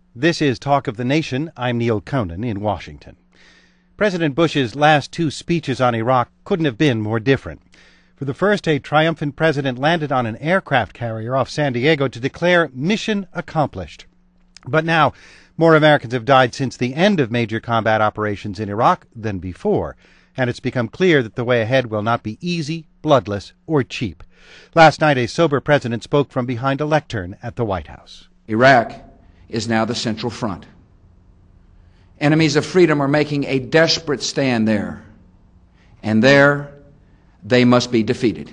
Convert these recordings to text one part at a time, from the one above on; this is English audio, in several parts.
This is Talk of the Nation. I'm Neil Conan in Washington. President Bush's last two speeches on Iraq couldn't have been more different. For the first, a triumphant president landed on an aircraft carrier off San Diego to declare mission accomplished. But now, more Americans have died since the end of major combat operations in Iraq than before, and it's become clear that the way ahead will not be easy, bloodless, or cheap. Last night, a sober president spoke from behind a lectern at the White House. Iraq is now the central front. Enemies of freedom are making a desperate stand there, and there they must be defeated.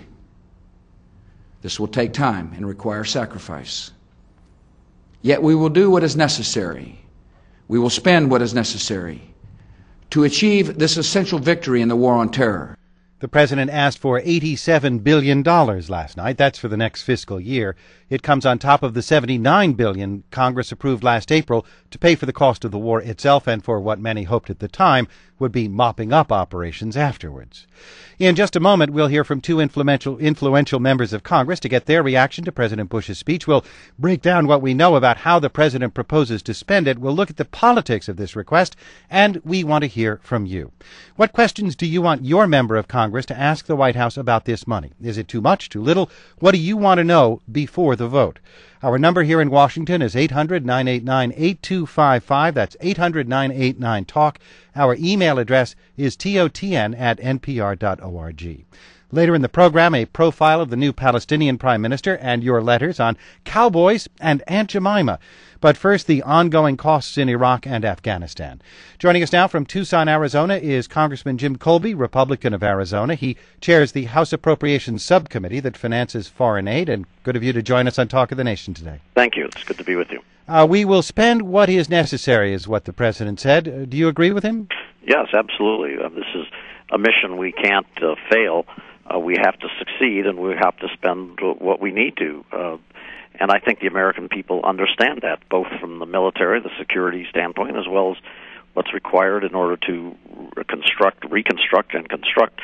This will take time and require sacrifice. Yet we will do what is necessary. We will spend what is necessary to achieve this essential victory in the war on terror. The president asked for $87 billion last night. That's for the next fiscal year. It comes on top of the $79 billion Congress approved last April to pay for the cost of the war itself and for what many hoped at the time would be mopping up operations afterwards. In just a moment, we'll hear from two influential members of Congress to get their reaction to President Bush's speech. We'll break down what we know about how the president proposes to spend it. We'll look at the politics of this request, and we want to hear from you. What questions do you want your member of Congress to ask the White House about this money? Is it too much, too little? What do you want to know before the vote? Our number here in Washington is 800-989-8255. That's 800-989-TALK. Our email address is totn@npr.org. Later in the program, a profile of the new Palestinian Prime Minister and your letters on cowboys and Aunt Jemima. But first, the ongoing costs in Iraq and Afghanistan. Joining us now from Tucson, Arizona, is Congressman Jim Colby, Republican of Arizona. He chairs the House Appropriations Subcommittee that finances foreign aid, and good of you to join us on Talk of the Nation today. Thank you. It's good to be with you. We will spend what is necessary, is what the president said. Do you agree with him? Yes, absolutely. This is a mission we can't fail. We have to succeed, and we have to spend what we need to. And I think the American people understand that, both from the military, the security standpoint, as well as what's required in order to reconstruct and construct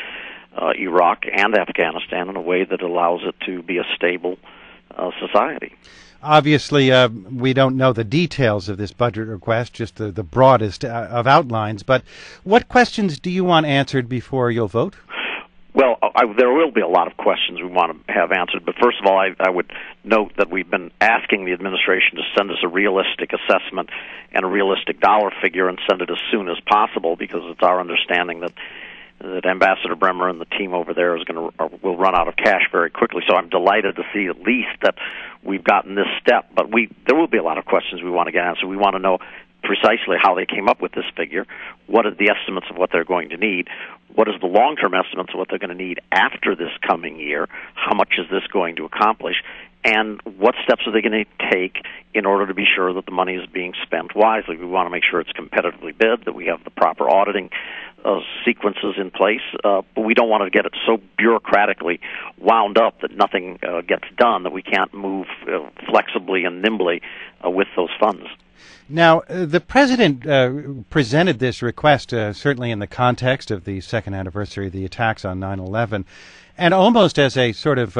Iraq and Afghanistan in a way that allows it to be a stable society. Obviously, we don't know the details of this budget request, just the broadest of outlines. But what questions do you want answered before you'll vote? Well, there will be a lot of questions we want to have answered, but first of all, I would note that we've been asking the administration to send us a realistic assessment and a realistic dollar figure and send it as soon as possible, because it's our understanding that Ambassador Bremer and the team over there will run out of cash very quickly. So I'm delighted to see at least that we've gotten this step, but there will be a lot of questions we want to get answered. We want to know precisely how they came up with this figure, what are the estimates of what they're going to need, what is the long-term estimates of what they're going to need after this coming year, how much is this going to accomplish, and what steps are they going to take in order to be sure that the money is being spent wisely. We want to make sure it's competitively bid, that we have the proper auditing sequences in place, but we don't want to get it so bureaucratically wound up that nothing gets done, that we can't move flexibly and nimbly with those funds. Now, the president presented this request certainly in the context of the second anniversary of the attacks on 9/11, and almost as a sort of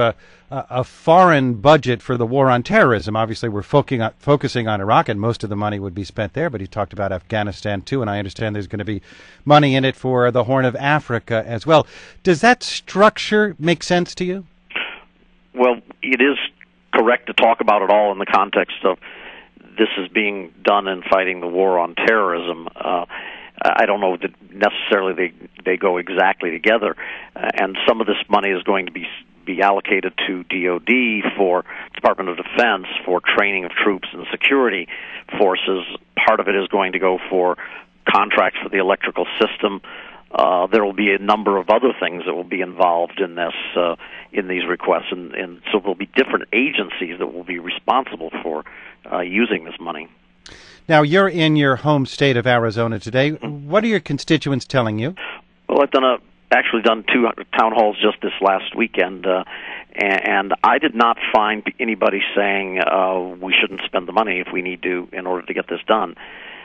a foreign budget for the war on terrorism. Obviously, we're focusing on Iraq, and most of the money would be spent there, but he talked about Afghanistan, too, and I understand there's going to be money in it for the Horn of Africa as well. Does that structure make sense to you? Well, it is correct to talk about it all in the context of this is being done in fighting the war on terrorism. I don't know that necessarily they go exactly together, and some of this money is going to be allocated to DOD for Department of Defense for training of troops and security forces. Part of it is going to go for contracts for the electrical system. There will be a number of other things that will be involved in this, in these requests, and so there will be different agencies that will be responsible for using this money. Now, you're in your home state of Arizona today. What are your constituents telling you? Well, I've actually done 2 town halls just this last weekend, and I did not find anybody saying we shouldn't spend the money if we need to in order to get this done.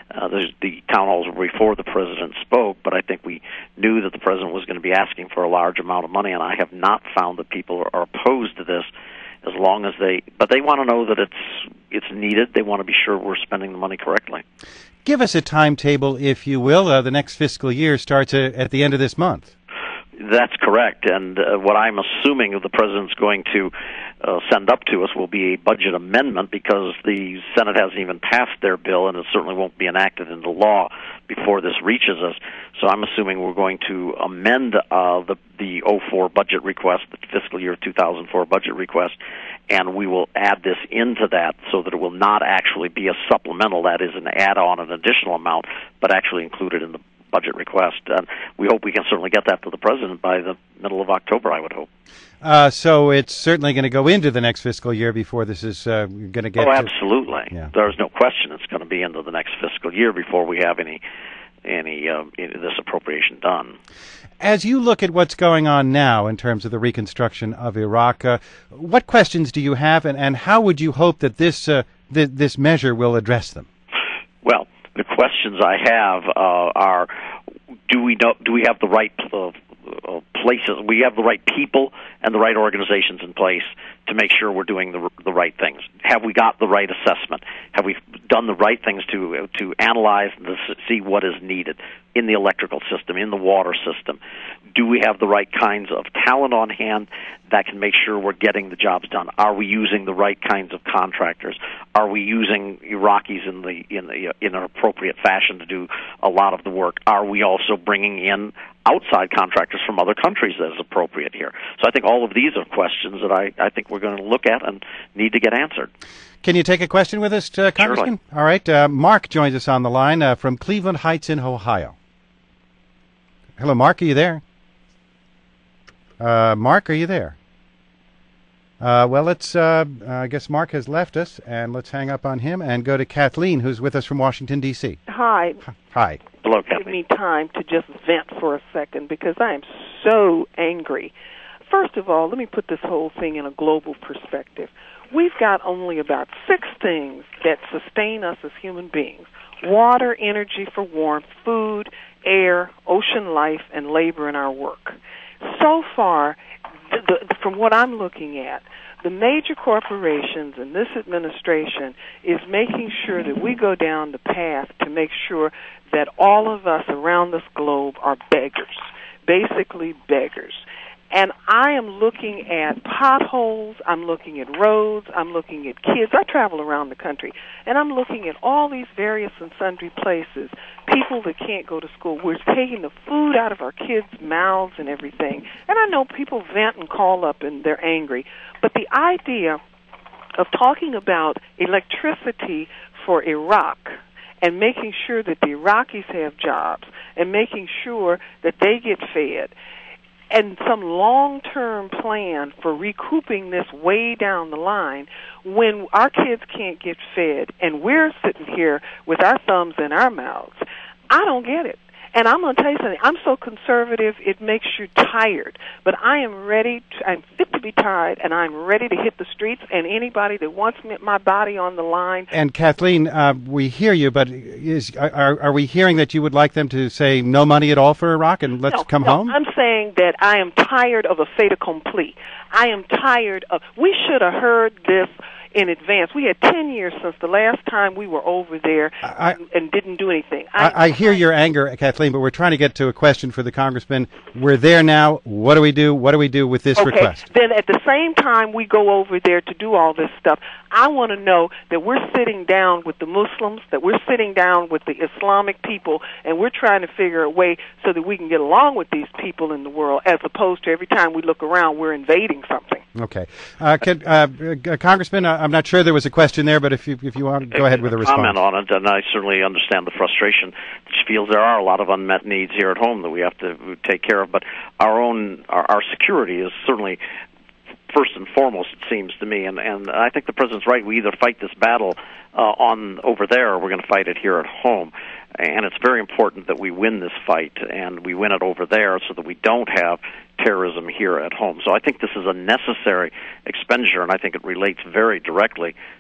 The town halls were before the president spoke, but I think we knew that the president was going to be asking for a large amount of money, and I have not found that people are opposed to this. as long as but they want to know that it's needed. They want to be sure we're spending the money correctly. Give us a timetable, if you will. The next fiscal year starts at the end of this month. That's correct, and what I'm assuming the President's going to send up to us will be a budget amendment, because the Senate hasn't even passed their bill, and it certainly won't be enacted into law before this reaches us. So I'm assuming we're going to amend the 04 budget request, the fiscal year 2004 budget request, and we will add this into that so that it will not actually be a supplemental, that is an add-on, an additional amount, but actually included in the budget request. And we hope we can certainly get that to the President by the middle of October, I would hope. So it's certainly going to go into the next fiscal year before this is going to get... Oh, absolutely. Yeah. There's no question it's going to be into the next fiscal year before we have any this appropriation done. As you look at what's going on now in terms of the reconstruction of Iraq, what questions do you have, and how would you hope that this measure will address them? Well, the questions I have are: do we have the right places? We have the right people and the right organizations in place to make sure we're doing the right things. Have we got the right assessment? Have we done the right things to analyze and to see what is needed in the electrical system, in the water system? Do we have the right kinds of talent on hand that can make sure we're getting the jobs done? Are we using the right kinds of contractors? Are we using Iraqis in an appropriate fashion to do a lot of the work? Are we also bringing in outside contractors from other countries that is appropriate here? So I think all of these are questions that I think we're going to look at and need to get answered. Can you take a question with us, Congressman? Surely. All right. Mark joins us on the line from Cleveland Heights in Ohio. Hello, Mark. Are you there? Mark, are you there? Well, let's. I guess Mark has left us, and let's hang up on him and go to Kathleen, who's with us from Washington, D.C. Hi. Hi. Hello, Give Kathleen. me time to just vent for a second, because I am so angry. First of all, let me put this whole thing in a global perspective. We've got only about 6 things that sustain us as human beings: water, energy for warmth, food, air, ocean life, and labor in our work. So far, from what I'm looking at, the major corporations and this administration is making sure that we go down the path to make sure that all of us around this globe are beggars, basically beggars. And I am looking at potholes, I'm looking at roads, I'm looking at kids. I travel around the country, and I'm looking at all these various and sundry places, people that can't go to school. We're taking the food out of our kids' mouths and everything. And I know people vent and call up and they're angry, but the idea of talking about electricity for Iraq and making sure that the Iraqis have jobs and making sure that they get fed, and some long-term plan for recouping this way down the line when our kids can't get fed and we're sitting here with our thumbs in our mouths. I don't get it. And I'm going to tell you something. I'm so conservative, it makes you tired. But I am ready. I'm fit to be tied, and I'm ready to hit the streets. And anybody that wants my body on the line. And Kathleen, we hear you, but are we hearing that you would like them to say no money at all for Iraq and let's come home? I'm saying that I am tired of a fait accompli. I am tired of. We should have heard this in advance. We had 10 years since the last time we were over there and didn't do anything. I hear your anger, Kathleen, but we're trying to get to a question for the Congressman. We're there now. What do we do? What do we do with this request? Then at the same time we go over there to do all this stuff, I want to know that we're sitting down with the Muslims, that we're sitting down with the Islamic people, and we're trying to figure a way so that we can get along with these people in the world, as opposed to every time we look around, we're invading something. Okay. Congressman, I'm not sure there was a question there, but if you want to go ahead with a response. Comment on it, and I certainly understand the frustration that she feels. There are a lot of unmet needs here at home that we have to take care of, but our security is certainly first and foremost, it seems to me, and I think the President's right. We either fight this battle on over there, or we're going to fight it here at home. And it's very important that we win this fight, and we win it over there so that we don't have terrorism here at home. So I think this is a necessary expenditure, and I think it relates very directly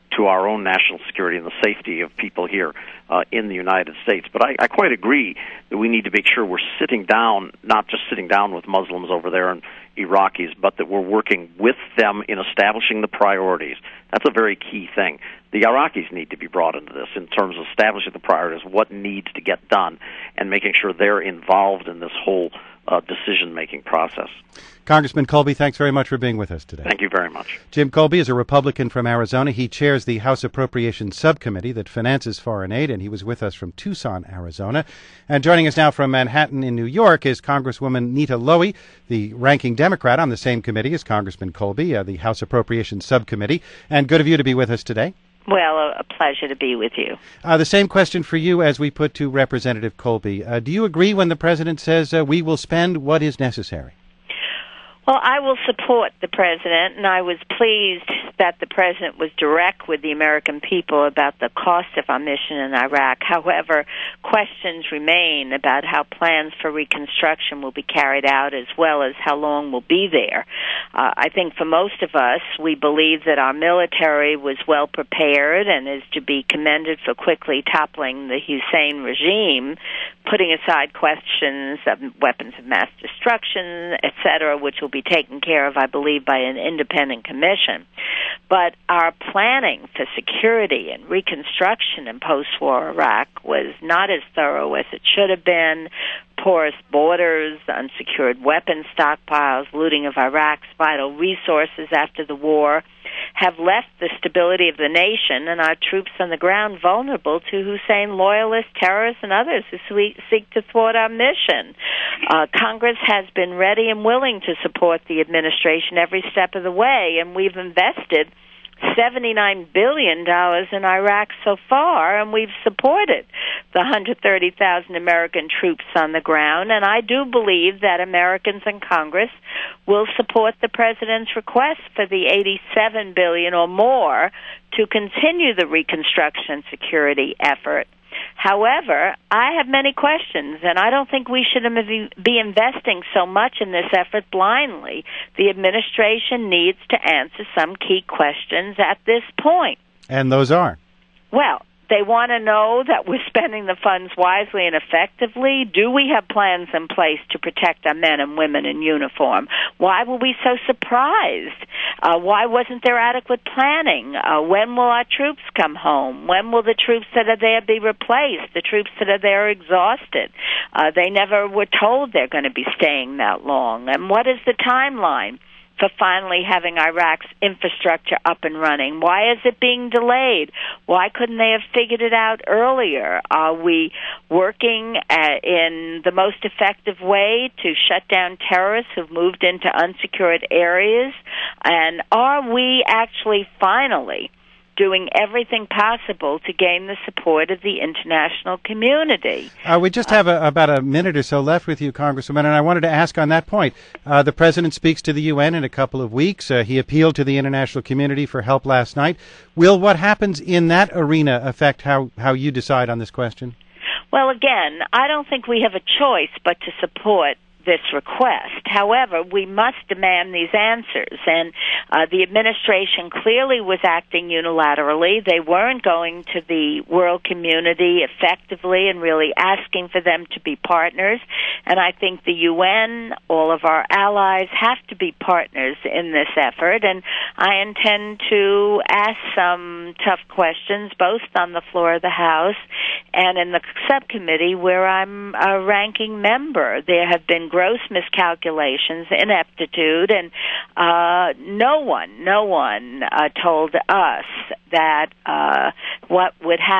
to our own national security and the safety of people here in the United States. But I quite agree that we need to make sure we're sitting down, not just sitting down with Muslims over there and Iraqis, but that we're working with them in establishing the priorities. That's a very key thing. The Iraqis need to be brought into this in terms of establishing the priorities, what needs to get done, and making sure they're involved in this whole decision-making process. Congressman Colby, thanks very much for being with us today. Thank you very much. Jim Colby is a Republican from Arizona. He chairs the House Appropriations Subcommittee that finances foreign aid, and he was with us from Tucson, Arizona. And joining us now from Manhattan in New York is Congresswoman Nita Lowey, the ranking Democrat on the same committee as Congressman Colby, the House Appropriations Subcommittee. And good of you to be with us today. Well, a pleasure to be with you. The same question for you as we put to Representative Colby. Do you agree when the President says we will spend what is necessary? Well, I will support the President, and I was pleased that the President was direct with the American people about the cost of our mission in Iraq. However, questions remain about how plans for reconstruction will be carried out, as well as how long we'll be there. I think for most of us, we believe that our military was well prepared and is to be commended for quickly toppling the Hussein regime, putting aside questions of weapons of mass destruction, etc., which will be taken care of, I believe, by an independent commission. But our planning for security and reconstruction in post-war Iraq was not as thorough as it should have been. Porous borders, unsecured weapons stockpiles, looting of Iraq's vital resources after the war have left the stability of the nation and our troops on the ground vulnerable to Hussein loyalists, terrorists, and others who seek to thwart our mission. Congress has been ready and willing to support the administration every step of the way, and we've invested $79 billion in Iraq so far, and we've supported the 130,000 American troops on the ground, and I do believe that Americans in Congress will support the President's request for the $87 billion or more to continue the reconstruction and security effort. However, I have many questions, and I don't think we should be investing so much in this effort blindly. The administration needs to answer some key questions at this point. And those are? Well, they want to know that we're spending the funds wisely and effectively. Do we have plans in place to protect our men and women in uniform? Why were we so surprised? Why wasn't there adequate planning? When will our troops come home? When will the troops that are there be replaced? The troops that are there are exhausted. They never were told they're going to be staying that long. And what is the timeline for finally having Iraq's infrastructure up and running? Why is it being delayed? Why couldn't they have figured it out earlier? Are we working in the most effective way to shut down terrorists who've moved into unsecured areas? And are we actually finally doing everything possible to gain the support of the international community? We just have about a minute or so left with you, Congresswoman, and I wanted to ask on that point. The President speaks to the UN in a couple of weeks. He appealed to the international community for help last night. Will what happens in that arena affect how you decide on this question? Well, again, I don't think we have a choice but to support this request. However, we must demand these answers, and the administration clearly was acting unilaterally. They weren't going to the world community effectively and really asking for them to be partners, and I think the UN, all of our allies, have to be partners in this effort, and I intend to ask some tough questions, both on the floor of the House and in the subcommittee where I'm a ranking member. There have been gross miscalculations, ineptitude, and no one told us that what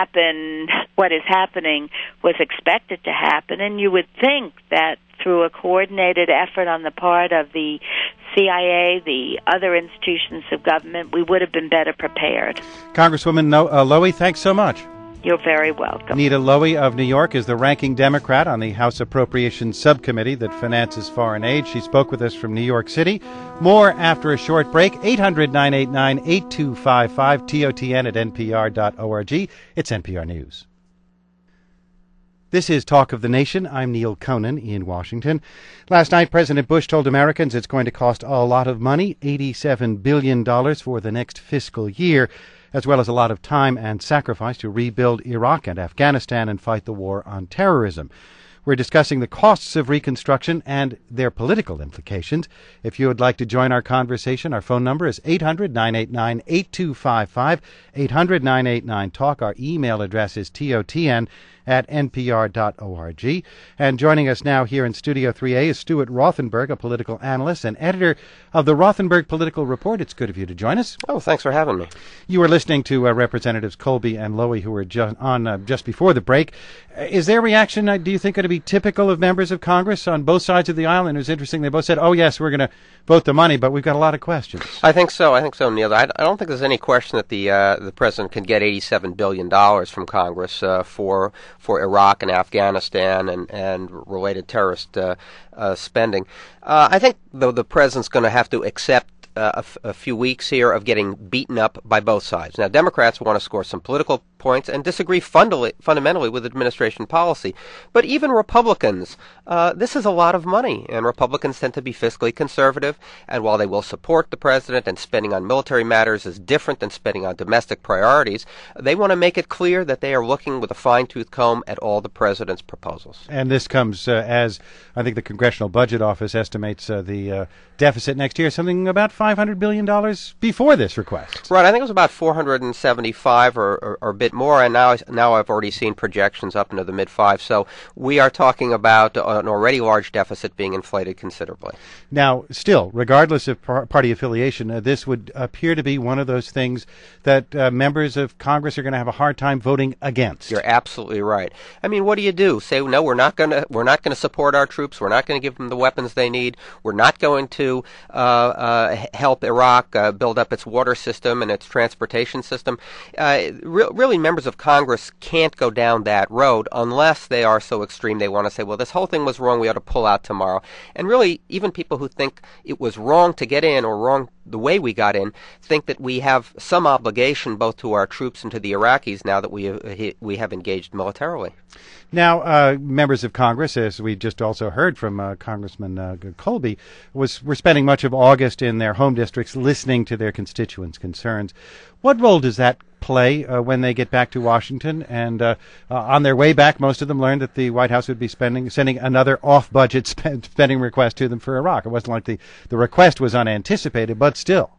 is happening was expected to happen, and you would think that through a coordinated effort on the part of the CIA, the other institutions of government, we would have been better prepared. Congresswoman Lowey, thanks so much. You're very welcome. Nita Lowey of New York is the ranking Democrat on the House Appropriations Subcommittee that finances foreign aid. She spoke with us from New York City. More after a short break. 800-989-8255, TOTN at NPR.org. It's NPR News. This is Talk of the Nation. I'm Neil Conan in Washington. Last night, President Bush told Americans it's going to cost a lot of money, $87 billion for the next fiscal year, as well as a lot of time and sacrifice to rebuild Iraq and Afghanistan and fight the war on terrorism. We're discussing the costs of reconstruction and their political implications. If you would like to join our conversation, our phone number is 800-989-8255, 800-989-TALK. Our email address is totn@npr.org. And joining us now here in Studio 3A is Stuart Rothenberg, a political analyst and editor of the Rothenberg Political Report. It's good of you to join us. Oh, thanks for having me. You were listening to Representatives Colby and Lowy, who were just before the break. Is their reaction, do you think, going to be typical of members of Congress on both sides of the aisle? And it was interesting, they both said, oh, yes, we're going to vote the money, but we've got a lot of questions. I think so, Neil. I don't think there's any question that the president can get $87 billion from Congress for Iraq and Afghanistan and related terrorist spending. I think, though, the president's going to have to accept a few weeks here of getting beaten up by both sides. Now, Democrats want to score some political points and disagree fundamentally with administration policy. But even Republicans, this is a lot of money, and Republicans tend to be fiscally conservative, and while they will support the president and spending on military matters is different than spending on domestic priorities, they want to make it clear that they are looking with a fine-tooth comb at all the president's proposals. And this comes as, I think the Congressional Budget Office estimates the deficit next year, something about $500 billion before this request. Right, I think it was about 475 or a bit more, and now I've already seen projections up into the mid-5s. So we are talking about an already large deficit being inflated considerably. Now, still, regardless of party affiliation, this would appear to be one of those things that members of Congress are going to have a hard time voting against. You're absolutely right. I mean, what do you do? Say, no, we're not going to support our troops. We're not going to give them the weapons they need. We're not going to help Iraq build up its water system and its transportation system. Really, members of Congress can't go down that road unless they are so extreme they want to say, well, this whole thing was wrong, we ought to pull out tomorrow. And really, even people who think it was wrong to get in or wrong the way we got in think that we have some obligation both to our troops and to the Iraqis now that we have engaged militarily. Now, members of Congress, as we just also heard from Congressman Colby, were spending much of August in their home districts listening to their constituents' concerns. What role does that play when they get back to Washington? And on their way back, most of them learned that the White House would be sending another off-budget spending request to them for Iraq. It wasn't like the request was unanticipated, but still.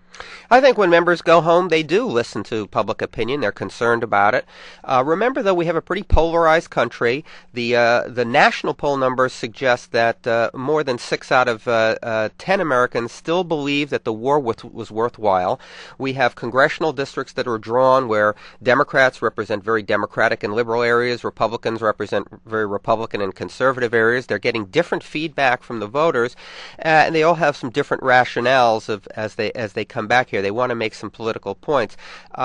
I think when members go home, they do listen to public opinion. They're concerned about it. Remember, though, we have a pretty polarized country. The national poll numbers suggest that more than 6 out of 10 Americans still believe that the war was worthwhile. We have congressional districts that are drawn where Democrats represent very Democratic and liberal areas, Republicans represent very Republican and conservative areas. They're getting different feedback from the voters, and they all have some different rationales as they come back here. They want to make some political points.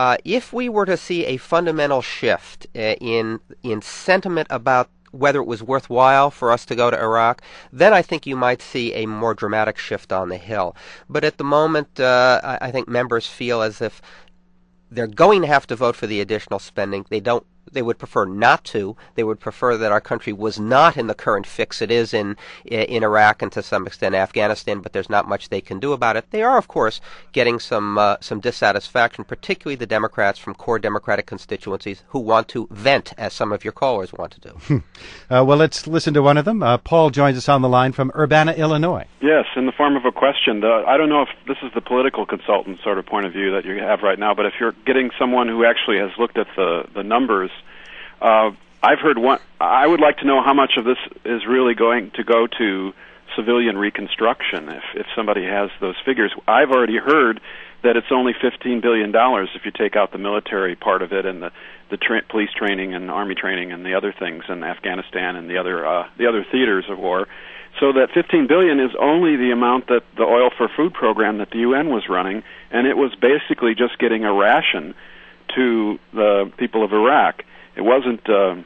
If we were to see a fundamental shift in sentiment about whether it was worthwhile for us to go to Iraq, then I think you might see a more dramatic shift on the Hill. But at the moment, I think members feel as if they're going to have to vote for the additional spending. They would prefer not to. They would prefer that our country was not in the current fix it is in Iraq and to some extent Afghanistan, but there's not much they can do about it. They are, of course, getting some dissatisfaction, particularly the Democrats from core Democratic constituencies who want to vent, as some of your callers want to do. Well, let's listen to one of them. Paul joins us on the line from Urbana, Illinois. Yes, in the form of a question. I don't know if this is the political consultant sort of point of view that you have right now, but if you're getting someone who actually has looked at the numbers, I've heard one. I would like to know how much of this is really going to go to civilian reconstruction. If somebody has those figures, I've already heard that it's only $15 billion if you take out the military part of it and the police training and army training and the other things in Afghanistan and the other theaters of war. So that $15 billion is only the amount that the Oil for Food program that the UN was running, and it was basically just getting a ration to the people of Iraq. It wasn't, and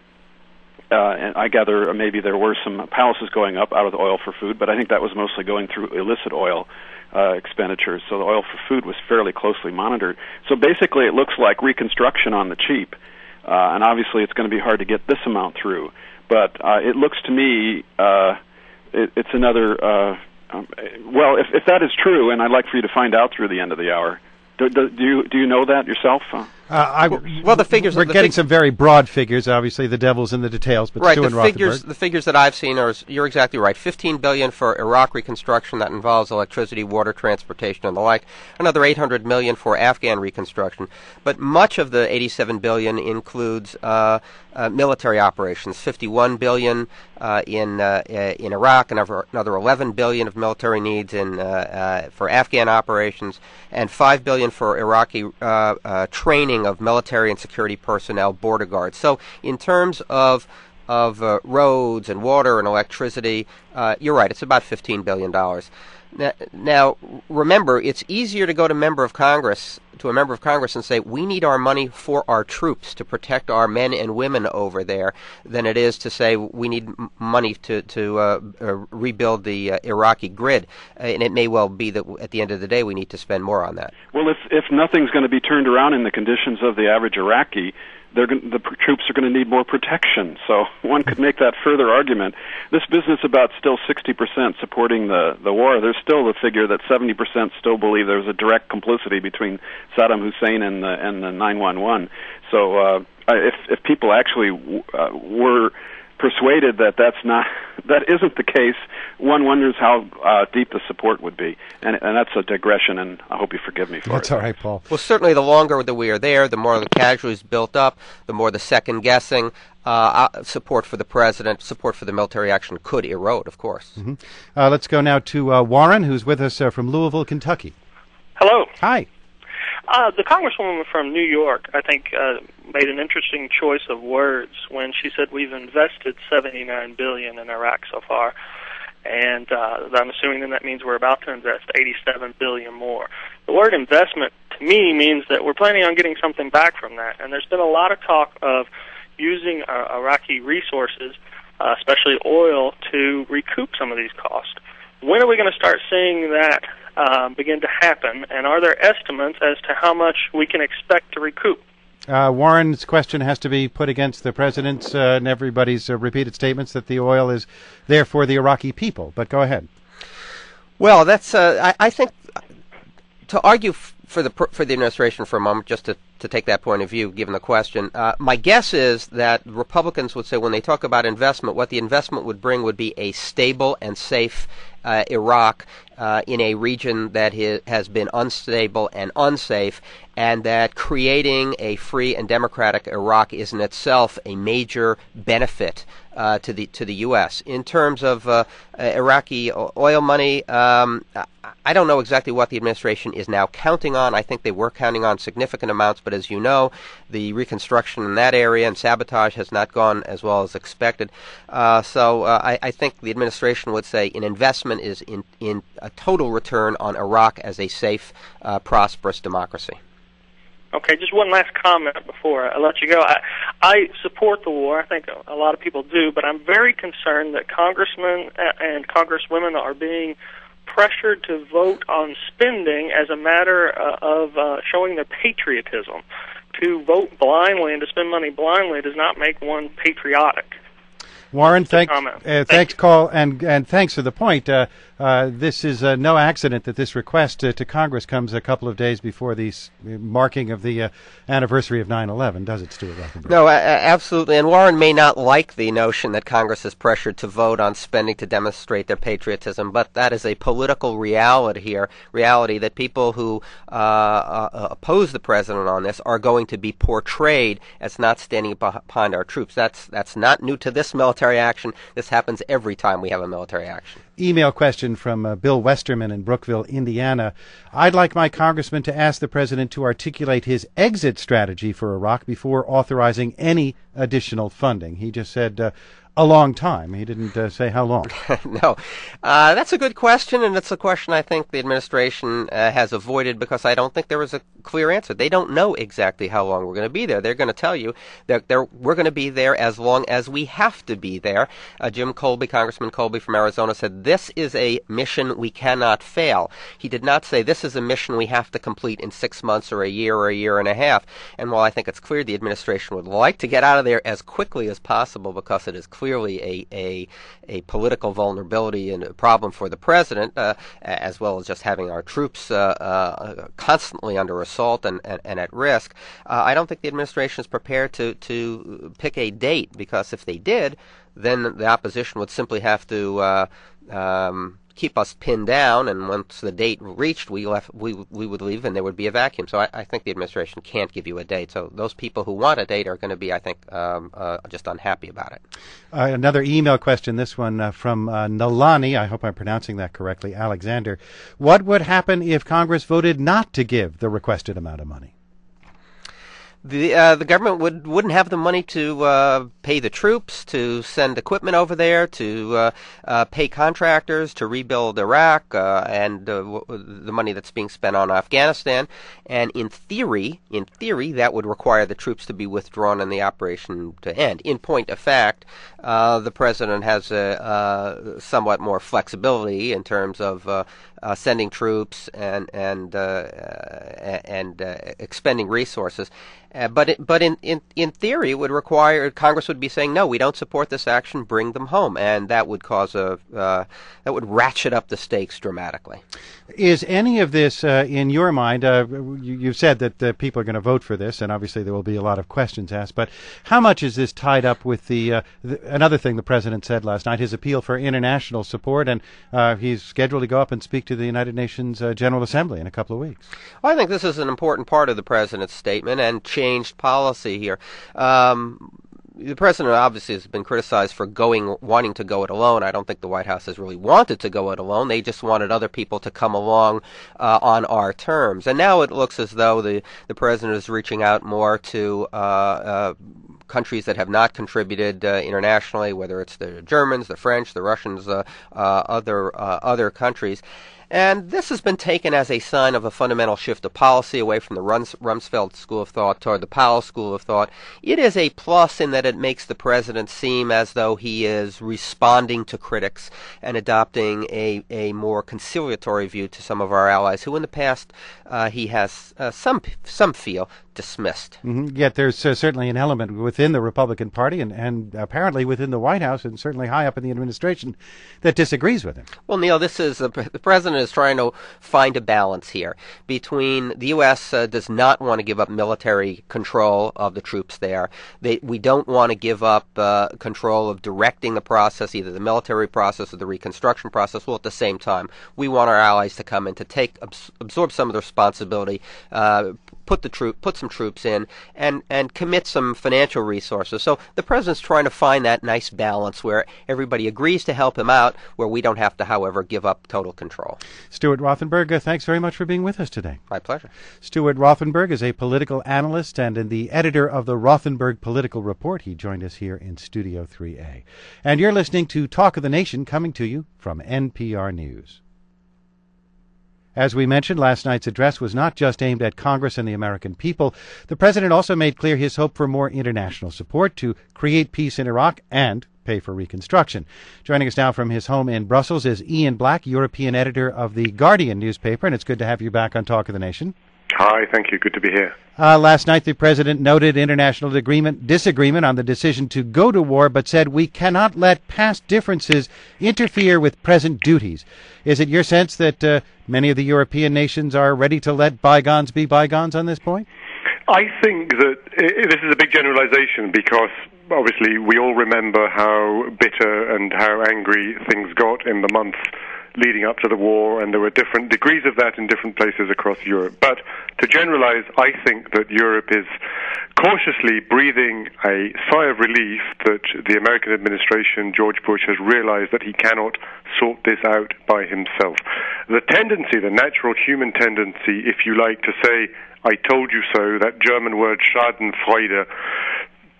I gather maybe there were some palaces going up out of the Oil for Food, but I think that was mostly going through illicit oil expenditures. So the Oil for Food was fairly closely monitored. So basically it looks like reconstruction on the cheap. and obviously it's going to be hard to get this amount through. But it looks to me it's another. Well, if that is true, and I'd like for you to find out through the end of the hour. Do you know that yourself? Well, the figures we're getting some very broad figures. Obviously, the devil's in the details. But right, Stu and the figures that I've seen are, you're exactly right. $15 billion for Iraq reconstruction, that involves electricity, water, transportation, and the like. Another $800 million for Afghan reconstruction. But much of the $87 billion includes military operations. $51 billion in Iraq, another $11 billion of military needs for Afghan operations, and $5 billion for Iraqi training of military and security personnel, border guards. So in terms of roads and water and electricity, you're right, it's about $15 billion. Now, remember, it's easier to go to a member of Congress and say, we need our money for our troops to protect our men and women over there, than it is to say we need money to rebuild the Iraqi grid. And it may well be that at the end of the day we need to spend more on that. Well, if nothing's going to be turned around in the conditions of the average Iraqi, the troops are going to need more protection. So one could make that further argument. This business about still 60% supporting the war, there's still the figure that 70% still believe there was a direct complicity between Saddam Hussein and the 911. So if people actually were persuaded that that isn't the case, one wonders how deep the support would be. And that's a digression, and I hope you forgive me for it. That's all right, Paul. Well, certainly the longer that we are there, the more the casualties built up, the more the second-guessing. Support for the president, support for the military action could erode, of course. Mm-hmm. Let's go now to Warren, who's with us from Louisville, Kentucky. Hello. Hi. The Congresswoman from New York, I think, made an interesting choice of words when she said we've invested $79 billion in Iraq so far, and I'm assuming then that means we're about to invest $87 billion more. The word investment, to me, means that we're planning on getting something back from that, and there's been a lot of talk of using Iraqi resources, especially oil, to recoup some of these costs. When are we going to start seeing that begin to happen, and are there estimates as to how much we can expect to recoup? Warren's question has to be put against the president's and everybody's repeated statements that the oil is there for the Iraqi people. But go ahead. Well, that's I think to argue for the administration for a moment, just to take that point of view, given the question, my guess is that Republicans would say when they talk about investment, what the investment would bring would be a stable and safe Iraq in a region that has been unstable and unsafe, and that creating a free and democratic Iraq is in itself a major benefit to the U.S. In terms of Iraqi oil money, I don't know exactly what the administration is now counting on. I think they were counting on significant amounts, but as you know, the reconstruction in that area and sabotage has not gone as well as expected. So I think the administration would say an investment is in a total return on Iraq as a safe, prosperous democracy. Okay, just one last comment before I let you go. I support the war. I think a lot of people do, but I'm very concerned that congressmen and congresswomen are being pressured to vote on spending as a matter of showing their patriotism. To vote blindly and to spend money blindly does not make one patriotic. Warren, thanks, Call, and thanks for the point. This is no accident that this request to Congress comes a couple of days before the marking of the anniversary of 9/11, does it, Stuart Rothenberg? No, absolutely. And Warren may not like the notion that Congress is pressured to vote on spending to demonstrate their patriotism, but that is a political reality that people who oppose the president on this are going to be portrayed as not standing behind our troops. That's not new to this military action. This happens every time we have a military action. Email question from Bill Westerman in Brookville, Indiana. I'd like my congressman to ask the president to articulate his exit strategy for Iraq before authorizing any additional funding. He just said, a long time. He didn't say how long. No. That's a good question, and it's a question I think the administration has avoided because I don't think there was a clear answer. They don't know exactly how long we're going to be there. They're going to tell you that we're going to be there as long as we have to be there. Jim Colby, Congressman Colby from Arizona, said this is a mission we cannot fail. He did not say this is a mission we have to complete in 6 months or a year and a half. And while I think it's clear the administration would like to get out of there as quickly as possible because it is clearly a political vulnerability and a problem for the president, as well as just having our troops constantly under assault and at risk, I don't think the administration is prepared to pick a date, because if they did, then the opposition would simply have to keep us pinned down, and once the date reached, we would leave, and there would be a vacuum. So I think the administration can't give you a date. So those people who want a date are going to be, I think, just unhappy about it. Another email question, this one from Nalani, I hope I'm pronouncing that correctly, Alexander. What would happen if Congress voted not to give the requested amount of money? The government wouldn't have the money to pay the troops, to send equipment over there, to pay contractors, to rebuild Iraq, and the money that's being spent on Afghanistan. And in theory, that would require the troops to be withdrawn and the operation to end. In point of fact, the president has somewhat more flexibility in terms of sending troops and expending resources. But in theory, it would require Congress would be saying, no, we don't support this action. Bring them home, and that would cause that would ratchet up the stakes dramatically. Is any of this in your mind? You've said that people are going to vote for this, and obviously there will be a lot of questions asked. But how much is this tied up with another thing the president said last night? His appeal for international support, and he's scheduled to go up and speak to the United Nations General Assembly in a couple of weeks. Well, I think this is an important part of the president's statement and changed policy here. The president obviously has been criticized for wanting to go it alone. I don't think the White House has really wanted to go it alone. They just wanted other people to come along on our terms. And now it looks as though the president is reaching out more to countries that have not contributed internationally, whether it's the Germans, the French, the Russians, other countries. And this has been taken as a sign of a fundamental shift of policy away from the Rumsfeld school of thought toward the Powell school of thought. It is a plus in that it makes the president seem as though he is responding to critics and adopting a more conciliatory view to some of our allies who in the past he has some feel dismissed. Mm-hmm. Yet there's certainly an element within the Republican Party and apparently within the White House and certainly high up in the administration that disagrees with him. Well, Neil, this is the president is trying to find a balance here between the U.S. Does not want to give up military control of the troops there. We don't want to give up control of directing the process, either the military process or the reconstruction process. Well, at the same time, we want our allies to come in to absorb some of the responsibility, put some troops in, and commit some financial resources. So the president's trying to find that nice balance where everybody agrees to help him out, where we don't have to, however, give up total control. Stuart Rothenberg, thanks very much for being with us today. My pleasure. Stuart Rothenberg is a political analyst and the editor of the Rothenberg Political Report. He joined us here in Studio 3A. And you're listening to Talk of the Nation, coming to you from NPR News. As we mentioned, last night's address was not just aimed at Congress and the American people. The president also made clear his hope for more international support to create peace in Iraq and pay for reconstruction. Joining us now from his home in Brussels is Ian Black, European editor of The Guardian newspaper, and it's good to have you back on Talk of the Nation. Hi, thank you. Good to be here. Last night, the president noted international disagreement on the decision to go to war, but said we cannot let past differences interfere with present duties. Is it your sense that many of the European nations are ready to let bygones be bygones on this point? I think that this is a big generalization because obviously we all remember how bitter and how angry things got in the months leading up to the war, and there were different degrees of that in different places across Europe. But to generalize, I think that Europe is cautiously breathing a sigh of relief that the American administration, George Bush, has realized that he cannot sort this out by himself. The tendency, the natural human tendency, if you like, to say, I told you so, that German word Schadenfreude,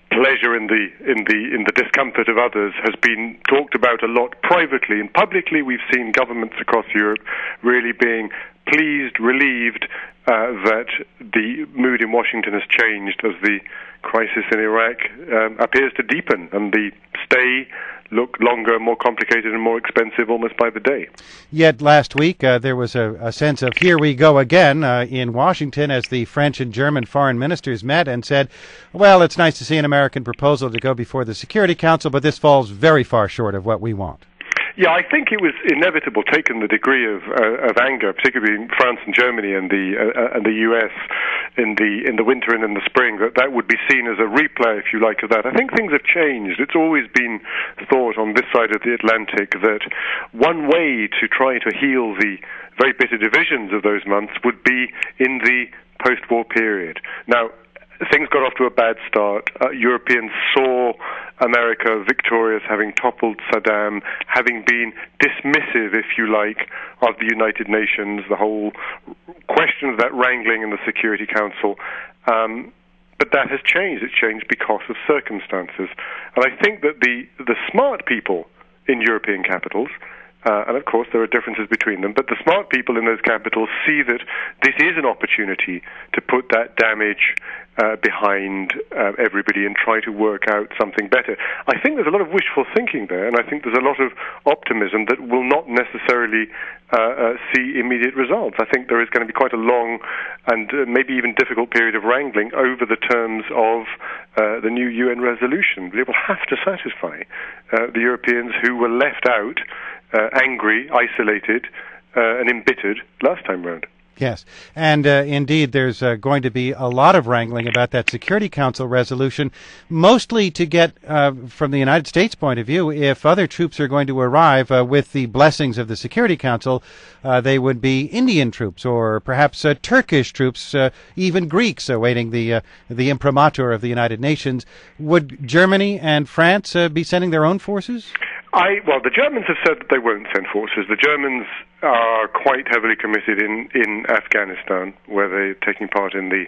pleasure in the discomfort of others has been talked about a lot privately, and publicly we've seen governments across Europe really being pleased, relieved that the mood in Washington has changed as the crisis in Iraq appears to deepen and the stay look longer, more complicated and more expensive almost by the day. Yet last week there was a sense of here we go again in Washington as the French and German foreign ministers met and said, well, it's nice to see an American proposal to go before the Security Council, but this falls very far short of what we want. Yeah, I think it was inevitable, taken the degree of anger, particularly in France and Germany and the U.S. in the winter and in the spring, that would be seen as a replay, if you like, of that. I think things have changed. It's always been thought on this side of the Atlantic that one way to try to heal the very bitter divisions of those months would be in the post-war period. Now, things got off to a bad start. Europeans saw America victorious, having toppled Saddam, having been dismissive, if you like, of the United Nations, the whole question of that wrangling in the Security Council. But that has changed. It's changed because of circumstances. And I think that the smart people in European capitals, and of course there are differences between them, but the smart people in those capitals see that this is an opportunity to put that damage behind everybody and try to work out something better. I think there's a lot of wishful thinking there, and I think there's a lot of optimism that will not necessarily see immediate results. I think there is going to be quite a long and maybe even difficult period of wrangling over the terms of the new UN resolution. It will have to satisfy the Europeans who were left out, angry, isolated, and embittered last time round. Yes, and indeed there's going to be a lot of wrangling about that Security Council resolution, mostly to get, from the United States point of view, if other troops are going to arrive with the blessings of the Security Council, they would be Indian troops or perhaps Turkish troops, even Greeks awaiting the imprimatur of the United Nations. Would Germany and France be sending their own forces? Well, the Germans have said that they won't send forces. The Germans are quite heavily committed in Afghanistan, where they're taking part in the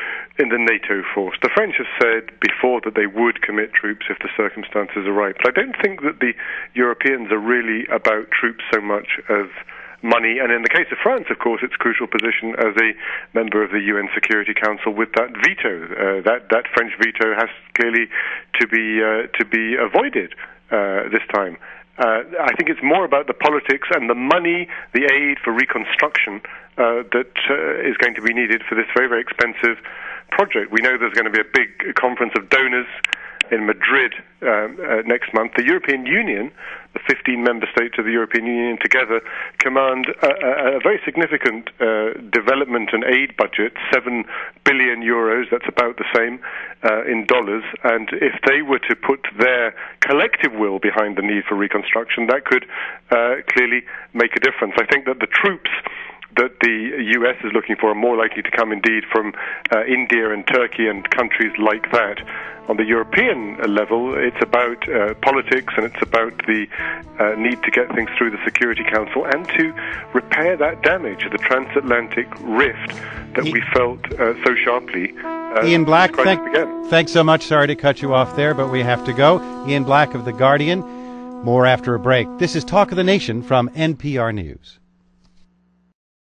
NATO force. The French have said before that they would commit troops if the circumstances are right. But I don't think that the Europeans are really about troops so much as money. And in the case of France, of course, its crucial position as a member of the UN Security Council with that veto. That French veto has clearly to be avoided this time. I think it's more about the politics and the money, the aid for reconstruction that is going to be needed for this very, very expensive project. We know there's going to be a big conference of donors in Madrid next month. The European Union, the 15 member states of the European Union together, command a very significant development and aid budget, 7 billion euros, that's about the same in dollars, and if they were to put their collective will behind the need for reconstruction, that could clearly make a difference. I think that the troops that the U.S. is looking for are more likely to come indeed from India and Turkey and countries like that. On the European level, it's about politics, and it's about the need to get things through the Security Council and to repair that damage, the transatlantic rift that we felt so sharply. Ian Black, thanks so much. Sorry to cut you off there, but we have to go. Ian Black of The Guardian. More after a break. This is Talk of the Nation from NPR News.